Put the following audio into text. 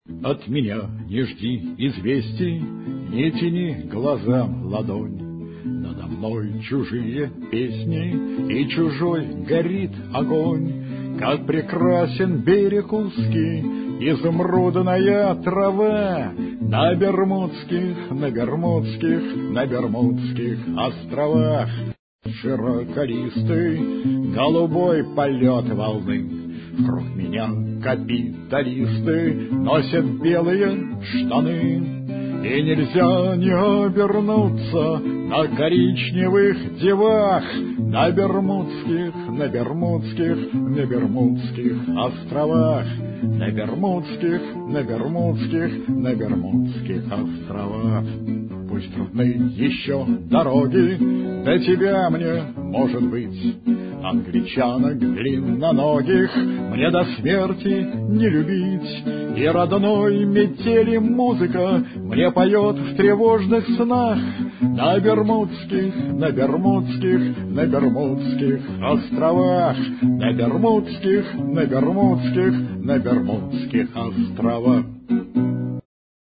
От меня не жди известий, не тяни глазам ладонь. Надо мной чужие песни, и чужой горит огонь. Как прекрасен берег узкий, изумрудная трава на Бермудских, на Бермудских, на Бермудских островах. Широколистый голубой полет волны. Вокруг меня капиталисты носят белые штаны. И нельзя не обернуться на коричневых девах на Бермудских, на Бермудских, на Бермудских островах. На Бермудских, на Бермудских, на Бермудских островах. Пусть трудны еще дороги, до тебя мне, может быть, англичанок длинноногих мне до смерти не любить. И родной метели музыка мне поет в тревожных снах на Бермудских, на Бермудских, на Бермудских островах. На Бермудских, на Бермудских, на Бермудских островах.